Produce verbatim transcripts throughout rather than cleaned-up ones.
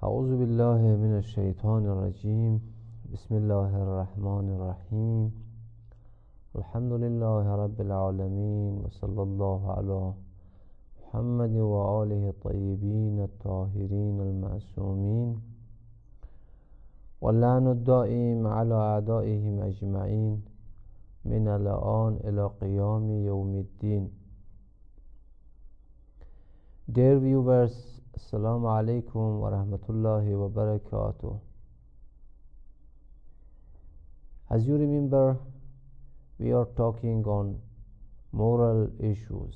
أعوذ بالله من الشيطان الرجيم. بسم الله الرحمن الرحيم. الحمد لله رب العالمين، وصلى الله على محمد وآله الطيبين الطاهرين المعصومين، واللعن الدائم على أعدائهم أجمعين من الآن إلى قيام يوم الدين. Dear viewers, Assalamu alaikum wa rahmatullahi wa barakatuh. As you remember, we are talking on moral issues.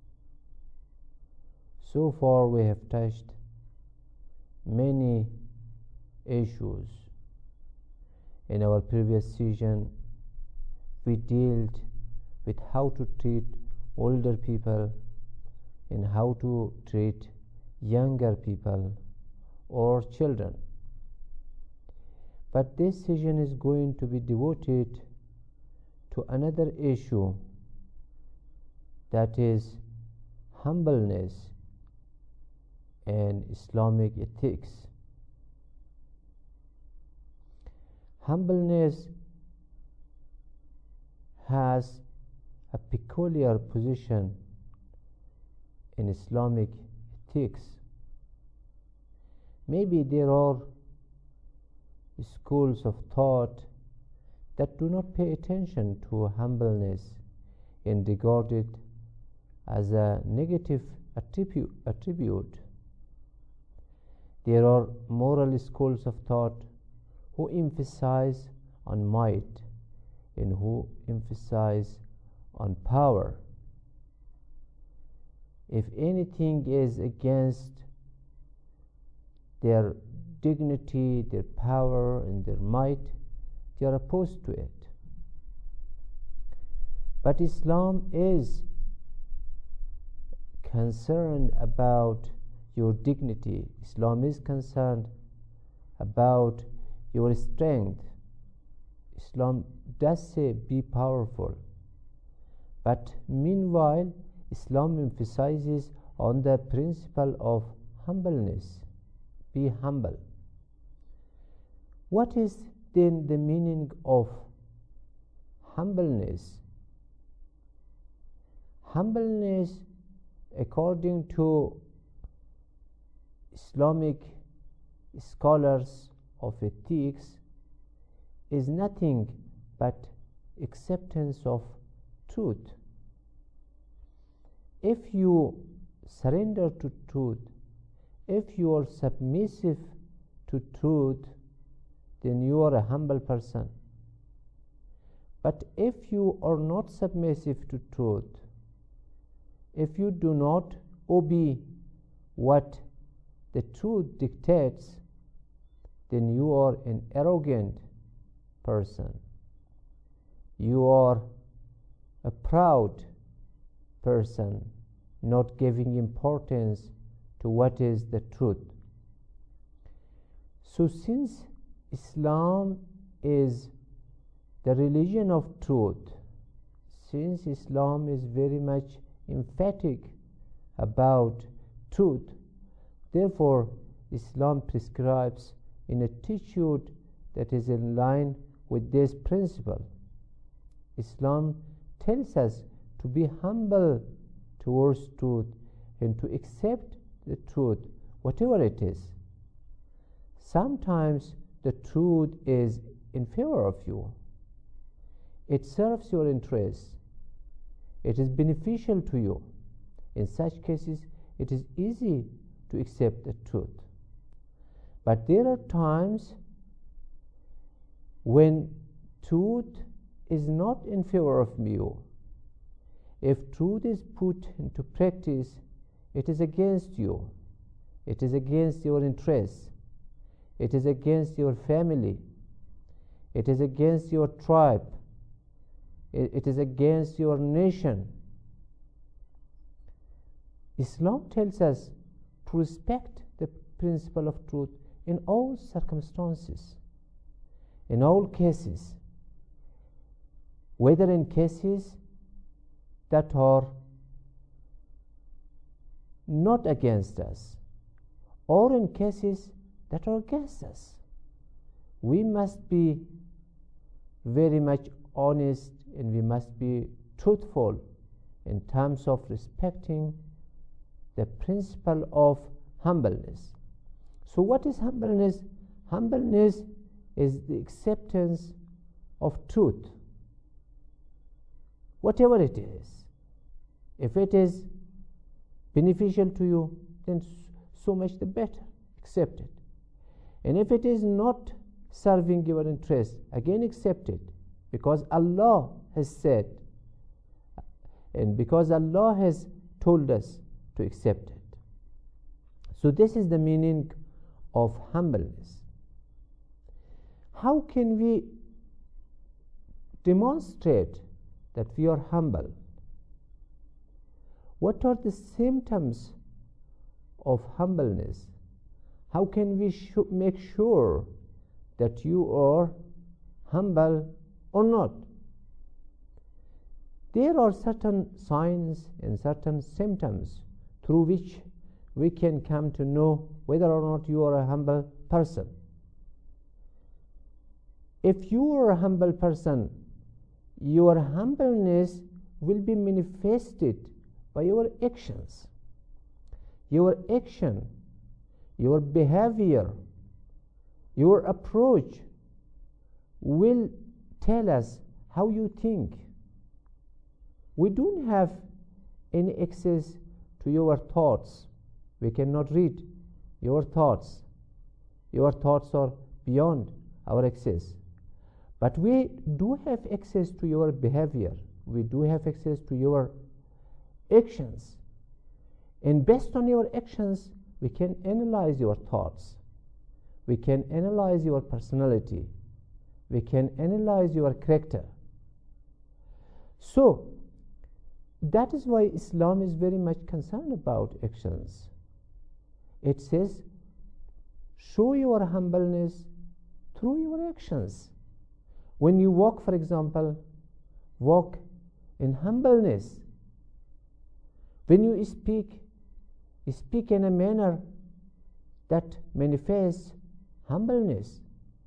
So far we have touched many issues. In our previous session, we dealt with how to treat older people and how to treat younger people or children. But this session is going to be devoted to another issue, that is humbleness and Islamic ethics. Humbleness has a peculiar position in Islamic ethics. Maybe there are schools of thought that do not pay attention to humbleness and regard it as a negative attribute. attribute. There are moral schools of thought who emphasize on might and who emphasize on power. If anything is against their dignity, their power, and their might, they are opposed to it. But Islam is concerned about your dignity. Islam is concerned about your strength. Islam does say be powerful, but meanwhile Islam emphasizes on the principle of humbleness. Be humble. What is then the meaning of humbleness? Humbleness, according to Islamic scholars of ethics, is nothing but acceptance of truth. If you surrender to truth, if you are submissive to truth, then you are a humble person. But if you are not submissive to truth, if you do not obey what the truth dictates, then you are an arrogant person. You are a proud person, not giving importance to what is the truth. So since Islam is the religion of truth, since Islam is very much emphatic about truth, therefore Islam prescribes an attitude that is in line with this principle. Islam tells us to be humble towards truth and to accept the truth, whatever it is. Sometimes the truth is in favor of you. It serves your interests. It is beneficial to you. In such cases, it is easy to accept the truth. But there are times when truth is not in favor of you. If truth is put into practice, it is against you. It is against your interests. It is against your family. It is against your tribe. It, it is against your nation. Islam tells us to respect the principle of truth in all circumstances, in all cases, whether in cases that are not against us or in cases that are against us. We must be very much honest, and we must be truthful in terms of respecting the principle of humbleness. So what is humbleness? Humbleness is the acceptance of truth, whatever it is. If it is beneficial to you, then so much the better. Accept it. And if it is not serving your interest, again accept it, because Allah has said, and because Allah has told us to accept it. So this is the meaning of humbleness. How can we demonstrate that we are humble? What are the symptoms of humbleness? How can we sh- make sure that you are humble or not? There are certain signs and certain symptoms through which we can come to know whether or not you are a humble person. If you are a humble person, your humbleness will be manifested by your actions. Your action, your behavior, your approach will tell us how you think. We don't have any access to your thoughts. We cannot read your thoughts. Your thoughts are beyond our access. But we do have access to your behavior. We do have access to your actions. And based on your actions, we can analyze your thoughts. We can analyze your personality. We can analyze your character. So, that is why Islam is very much concerned about actions. It says, show your humbleness through your actions. When you walk, for example, walk in humbleness. When you speak, speak in a manner that manifests humbleness.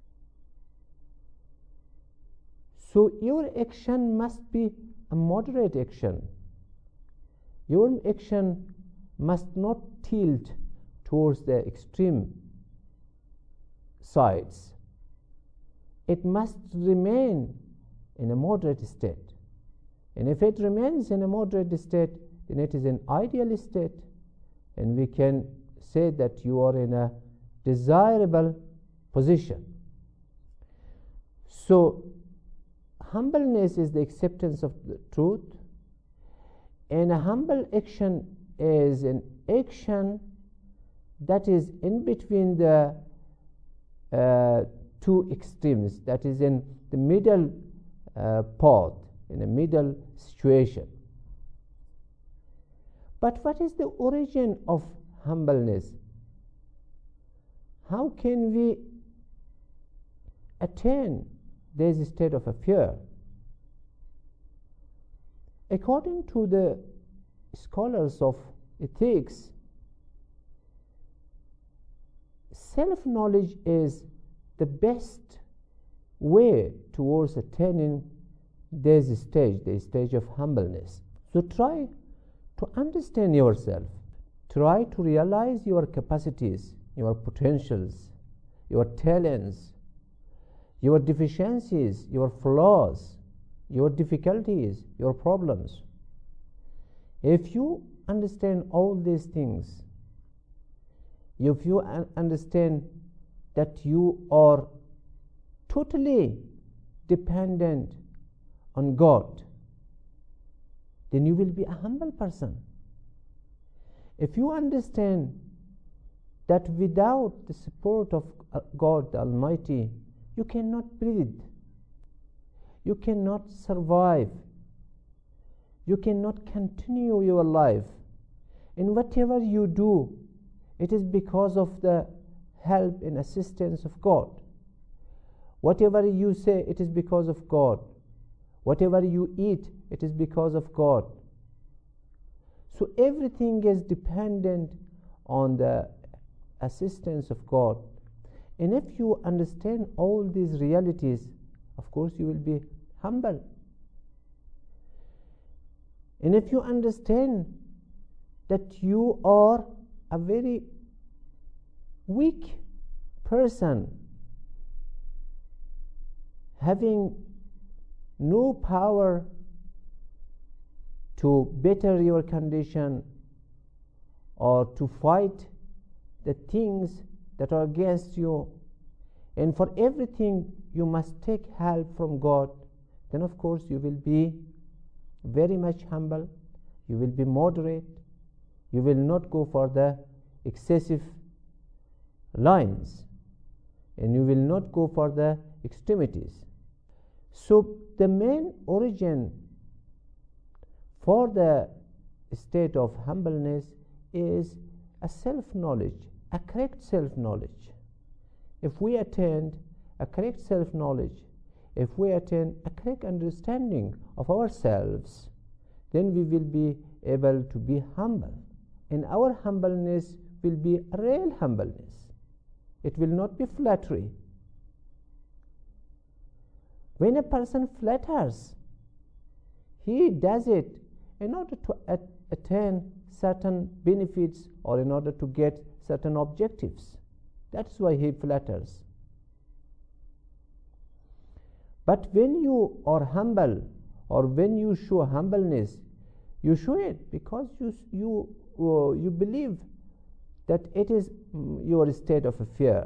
So your action must be a moderate action. Your action must not tilt towards the extreme sides. It must remain in a moderate state. And if it remains in a moderate state, then it is an ideal state, and we can say that you are in a desirable position. So, humbleness is the acceptance of the truth, and a humble action is an action that is in between the uh, two extremes, that is in the middle uh, path, in a middle situation. But what is the origin of humbleness? How can we attain this state of affair? According to the scholars of ethics, self-knowledge is the best way towards attaining this stage, the stage of humbleness. So try to understand yourself. Try to realize your capacities, your potentials, your talents, your deficiencies, your flaws, your difficulties, your problems. If you understand all these things, if you un- understand that you are totally dependent on God, then you will be a humble person. If you understand that without the support of God the Almighty, you cannot breathe, you cannot survive, you cannot continue your life, and whatever you do, it is because of the help and assistance of God. Whatever you say, it is because of God. Whatever you eat, it is because of God. So everything is dependent on the assistance of God, And if you understand all these realities, of course you will be humble. And if you understand that you are a very weak person, having no power to better your condition or to fight the things that are against you, and for everything you must take help from God, then of course you will be very much humble, you will be moderate, you will not go for the excessive lines, and you will not go for the extremities. So the main origin for the state of humbleness is a self-knowledge, a correct self-knowledge. If we attain a correct self-knowledge, if we attain a correct understanding of ourselves, then we will be able to be humble. And our humbleness will be a real humbleness. It will not be flattery. When a person flatters, he does it in order to at- attain certain benefits or in order to get certain objectives. That's why he flatters. But when you are humble, or when you show humbleness, you show it because you you uh, you believe that it is mm, your state of fear.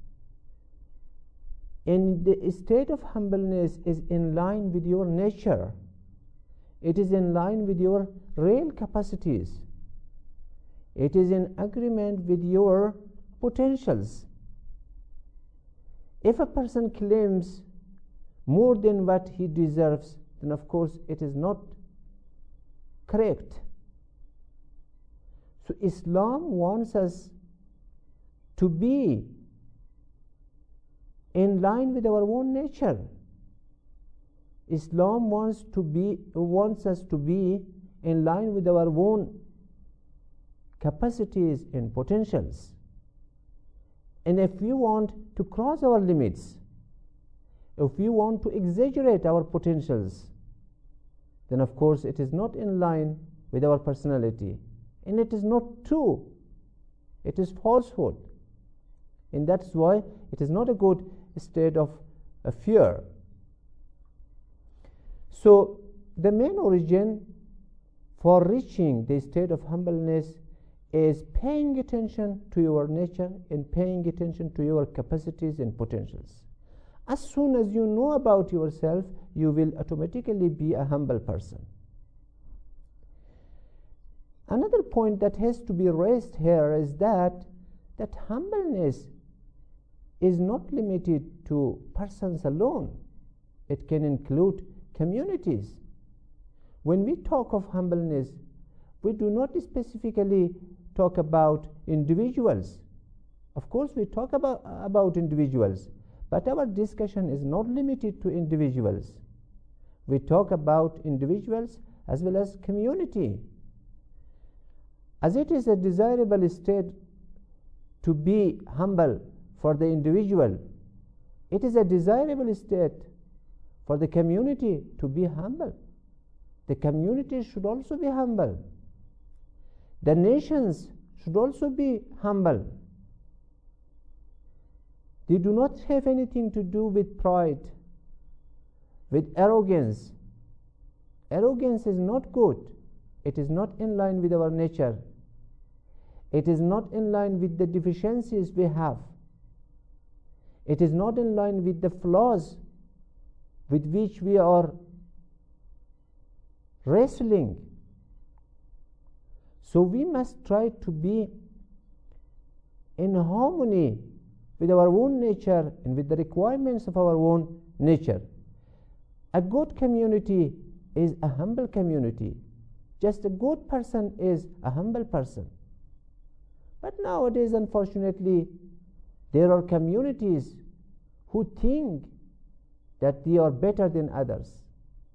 And the state of humbleness is in line with your nature. It is in line with your real capacities. It is in agreement with your potentials. If a person claims more than what he deserves, then of course it is not correct. So Islam wants us to be in line with our own nature. Islam wants to be wants us to be in line with our own capacities and potentials. And if we want to cross our limits, if we want to exaggerate our potentials, then of course it is not in line with our personality, and it is not true. It is falsehood, and that's why it is not a good state of uh, fear. So the main origin for reaching the state of humbleness is paying attention to your nature and paying attention to your capacities and potentials. As soon as you know about yourself, you will automatically be a humble person. Another point that has to be raised here is that that humbleness is not limited to persons alone. It can include communities. When we talk of humbleness, we do not specifically talk about individuals. Of course, we talk about, about individuals, but our discussion is not limited to individuals. We talk about individuals as well as community. As it is a desirable state to be humble for the individual, it is a desirable state for the community to be humble. The community should also be humble. The nations should also be humble. They do not have anything to do with pride, with arrogance. Arrogance is not good. It is not in line with our nature. It is not in line with the deficiencies we have. It is not in line with the flaws with which we are wrestling. So we must try to be in harmony with our own nature and with the requirements of our own nature. A good community is a humble community. Just a good person is a humble person. But nowadays, unfortunately, there are communities who think that they are better than others.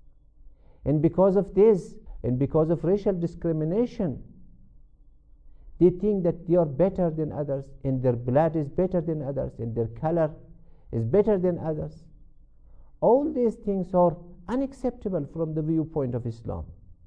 And because of this, and because of racial discrimination, They think that they are better than others, and their blood is better than others, and their color is better than others. All these things are unacceptable from the viewpoint of Islam.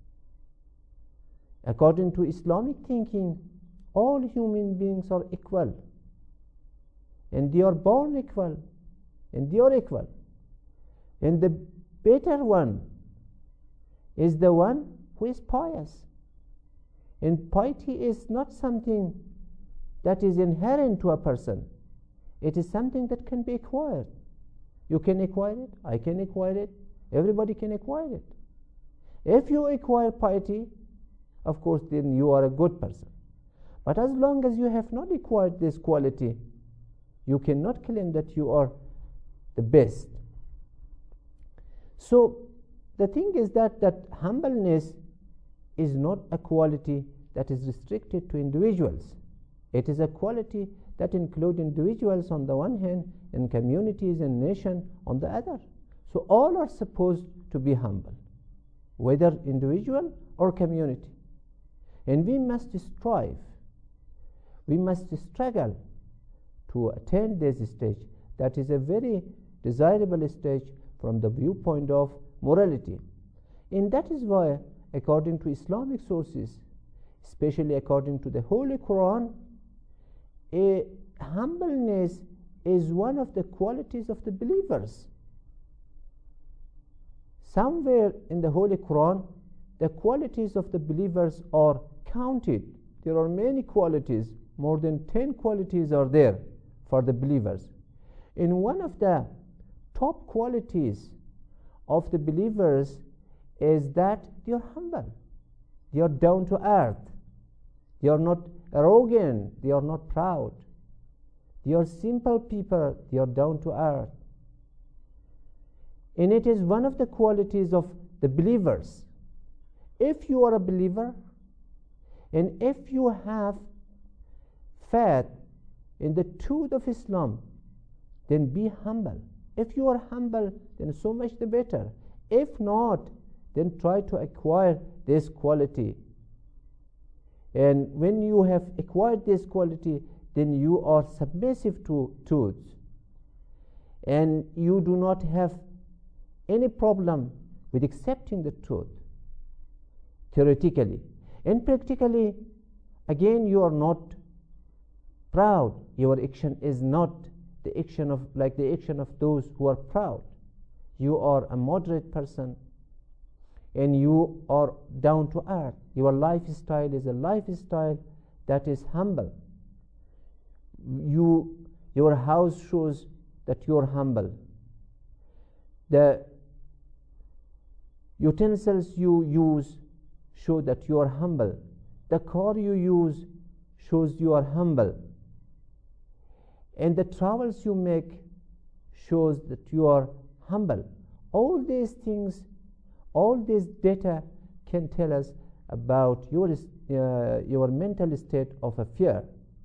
According to Islamic thinking, all human beings are equal, and they are born equal, and they are equal. And the better one is the one who is pious. And piety is not something that is inherent to a person. It is something that can be acquired. You can acquire it, I can acquire it, everybody can acquire it. If you acquire piety, of course, then you are a good person. But as long as you have not acquired this quality, you cannot claim that you are the best. So the thing is that that humbleness is not a quality that is restricted to individuals. It is a quality that includes individuals on the one hand and communities and nations on the other. So all are supposed to be humble, whether individual or community. And we must strive, we must struggle to attain this stage. That is a very desirable stage from the viewpoint of morality. And that is why, according to Islamic sources, especially according to the Holy Quran, a humbleness is one of the qualities of the believers. Somewhere in the Holy Quran, the qualities of the believers are counted. There are many qualities, more than ten qualities are there for the believers. And one of the top qualities of the believers is that they are humble. They are down to earth. They are not arrogant. They are not proud. They are simple people. They are down to earth. And it is one of the qualities of the believers. If you are a believer, and if you have faith in the truth of Islam, then be humble. If you are humble, then so much the better. If not, then try to acquire this quality. And when you have acquired this quality, then you are submissive to truth. And you do not have any problem with accepting the truth, theoretically. And practically, again, you are not proud. Your action is not the action of like the action of those who are proud. You are a moderate person, and you are down to earth. Your lifestyle is a lifestyle that is humble. You, your house shows that you are humble. The utensils you use show that you are humble. The car you use shows you are humble. And the travels you make shows that you are humble. All these things, all this data can tell us about your, uh, your mental state of a fear.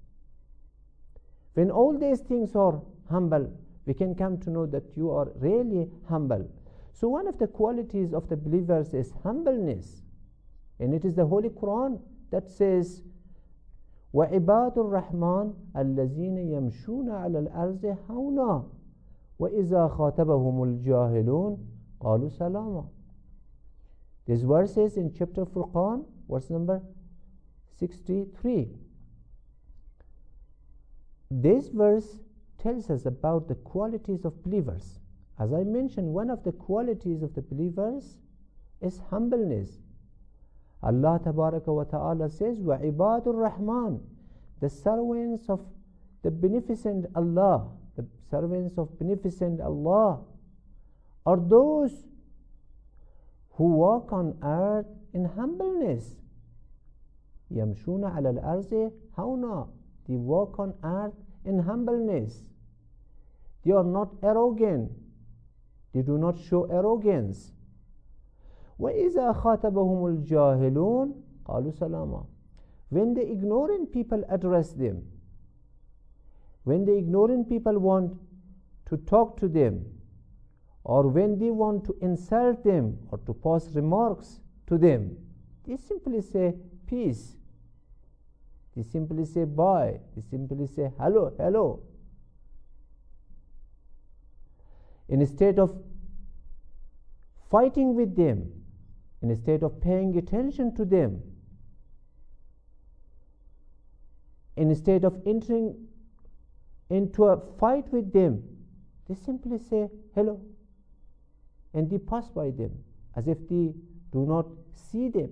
When all these things are humble, we can come to know that you are really humble. So one of the qualities of the believers is humbleness. And it is the Holy Quran that says, وَعِبَادُ الرَّحْمَنِ الَّذِينَ يَمْشُونَ عَلَى الْأَرْضِ هَوْنًا وَإِذَا خَاطَبَهُمُ الْجَاهِلُونَ قَالُوا سَلَامًا. This verse is in chapter Furqan, verse number sixty-three. This verse tells us about the qualities of believers. As I mentioned, one of the qualities of the believers is humbleness. Allah Tabaraka wa Ta'ala says, وَعِبَادُ الرَّحْمَنِ, the servants of the beneficent Allah, the servants of beneficent Allah are those who walk on earth in humbleness. يَمْشُونَ عَلَى الْأَرْضِ هَوْنًا, they walk on earth in humbleness. They are not arrogant. They do not show arrogance. وَإِذَا خَاطَبَهُمُ الْجَاهِلُونَ قَالُوا سَلَامًا. When the ignorant people address them, when the ignorant people want to talk to them, or when they want to insult them or to pass remarks to them, they simply say peace. They simply say bye. They simply say hello, hello. Instead of fighting with them, instead of paying attention to them, instead of entering into a fight with them, they simply say hello, and they pass by them as if they do not see them.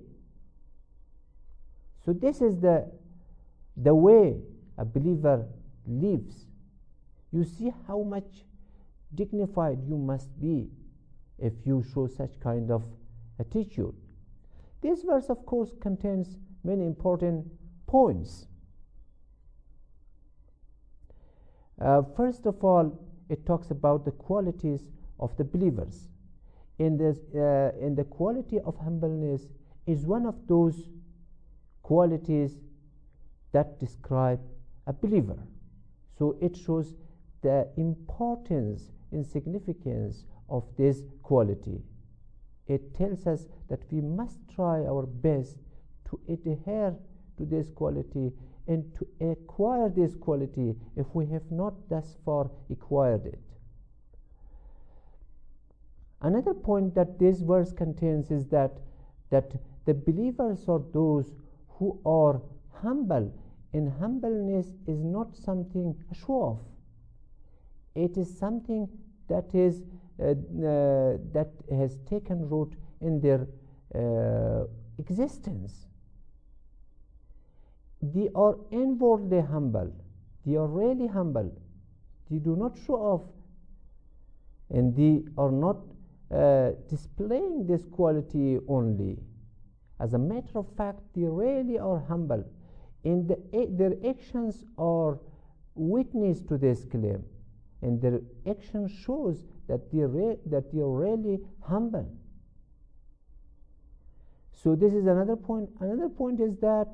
So this is the the way a believer lives. You see how much dignified you must be if you show such kind of attitude. This verse, of course, contains many important points. Uh, first of all, it talks about the qualities of the believers. In this, uh, in the quality of humbleness is one of those qualities that describe a believer. So it shows the importance and significance of this quality. It tells us that we must try our best to adhere to this quality and to acquire this quality if we have not thus far acquired it. Another point that this verse contains is that that the believers are those who are humble, and humbleness is not something a show off. It is something that is uh, uh, that has taken root in their uh, existence. They are inwardly humble. They are really humble. They do not show off, and they are not uh, displaying this quality only. As a matter of fact, they really are humble, and the, their actions are witness to this claim, and their action shows that they re- that they are really humble. So this is another point. Another point is that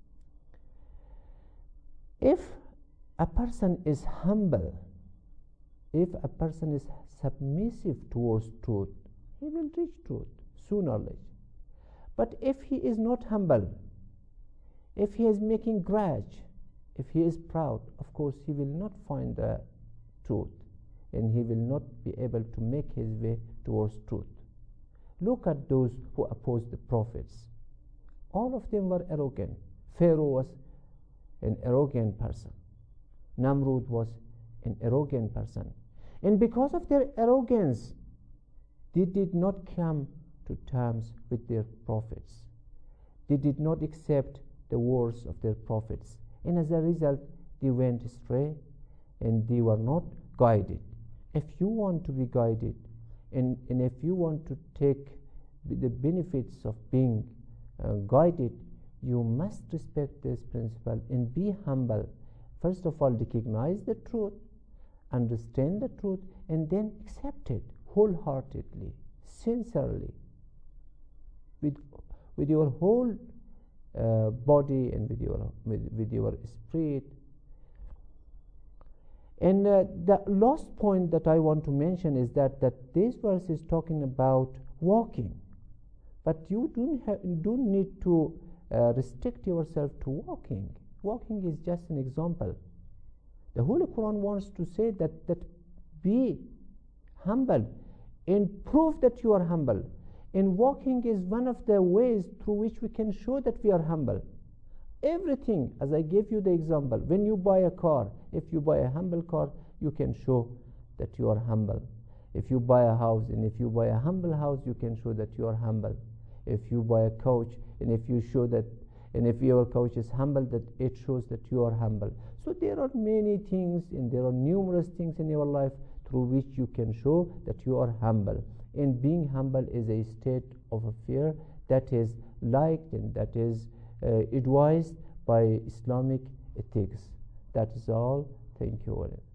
if a person is humble, if a person is submissive towards truth, he will reach truth sooner or later. But if he is not humble, if he is making grudge, if he is proud, of course he will not find the truth, and he will not be able to make his way towards truth. Look at those who opposed the prophets. All of them were arrogant. Pharaoh was an arrogant person. Namrud was an arrogant person. And because of their arrogance, they did not come to terms with their prophets. They did not accept the words of their prophets. And as a result, they went astray and they were not guided. If you want to be guided, and, and if you want to take the benefits of being uh, guided, you must respect this principle and be humble. First of all, recognize the truth, understand the truth, and then accept it wholeheartedly, sincerely, with with your whole uh, body and with your with, with your spirit. And uh, the last point that I want to mention is that that this verse is talking about walking, but you don't have, don't need to uh, restrict yourself to walking. Walking is just an example. The Holy Quran wants to say that that be humble and prove that you are humble. And walking is one of the ways through which we can show that we are humble. Everything, as I gave you the example, when you buy a car, if you buy a humble car, you can show that you are humble. If you buy a house, and if you buy a humble house, you can show that you are humble. If you buy a couch, and if you show that, and if your couch is humble, that it shows that you are humble. So there are many things, and there are numerous things in your life through which you can show that you are humble. And being humble is a state of affair that is liked and that is uh, advised by Islamic ethics. That is all. Thank you all.